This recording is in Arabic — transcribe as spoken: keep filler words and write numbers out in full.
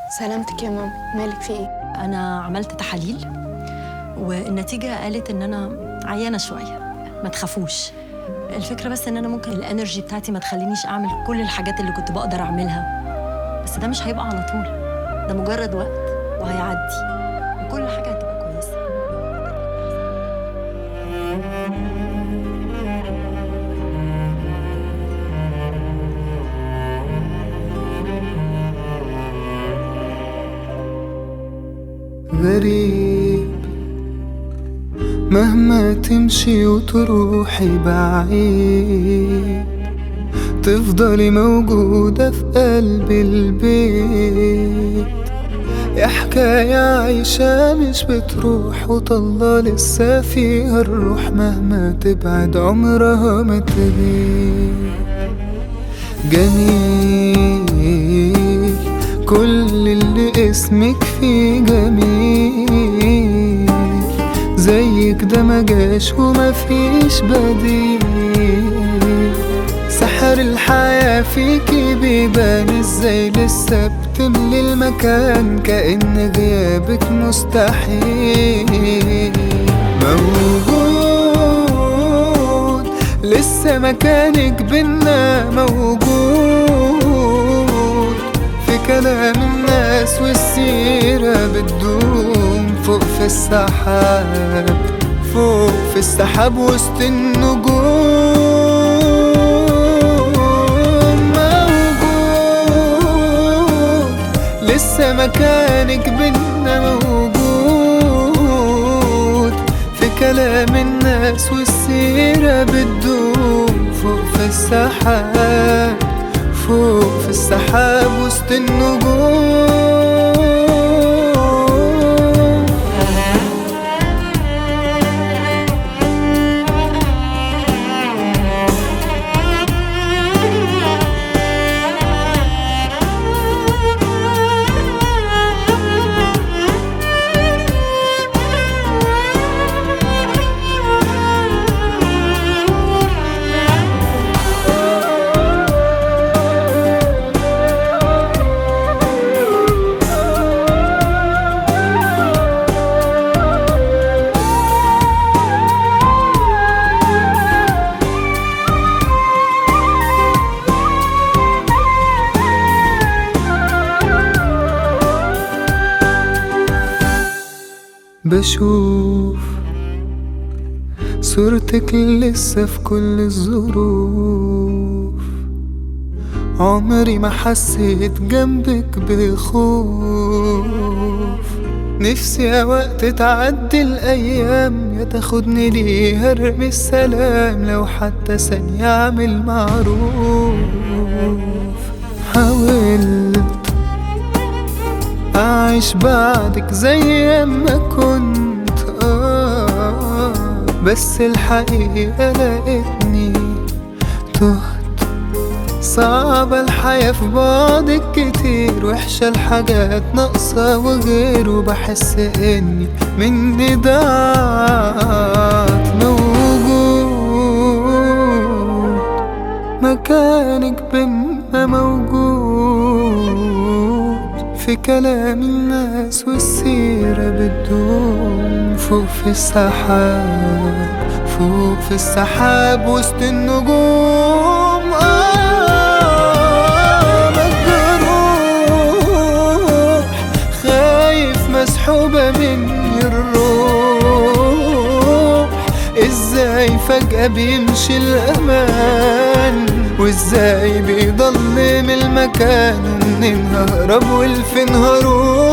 سلامتك يا ماما، مالك في ايه؟ أنا عملت تحاليل والنتيجة قالت إن أنا عيانة شوية. ما تخافوش، الفكرة بس إن أنا ممكن الانرجي بتاعتي ما تخلينيش أعمل كل الحاجات اللي كنت بقدر أعملها، بس ده مش هيبقى على طول، ده مجرد وقت وهيعدي وكل حاجة هتبقى كويسة. غريب مهما تمشي وتروحي بعيد تفضلي موجودة في قلب البيت، يا حكاية عايشة مش بتروح وطلة لسه فيها الروح، مهما تبعد عمرها ما تغيب. جميل كل اللي اسمك فيه جميل، زيك ده مجاش وما فيش بديل، سحر الحياة فيكي بيبان ازاي لسه بتملي المكان، كأن غيابك مستحيل. موجود لسه مكانك بينا، موجود في كلام الناس والسيرة بتدوم فوق في السحاب، فوق في السحاب وسط النجوم. لسه مكانك بينا، موجود في كلام الناس والسيرة بتدوم فوق في السحاب، فوق في السحاب وسط النجوم. بشوف صورتك لسه في كل الظروف، عمري ما حسيت جنبك بخوف، نفسي يا وقت تعدي الأيام، يا تاخدني ليها ارمي السلام، لو حتى ثانية أعمل معروف. حاولت أعيش بعدك زي ما كنت آه، بس الحقيقة لقيتني تهت، صعبة الحياة في بعضك كتير، وحشة الحاجات ناقصة وغير، وبحس إني مني ضاعت. موجود مكانك بينا، موجود في كلام الناس والسيرة بتدوم فوق في السحاب، فوق في السحاب وسط النجوم. آه مجروح خايف مسحوبة مني الروح، ازاي فجأة بيمشي الأمان، وازاي بيضل من المكان، ومنين ههرب والفين هروح.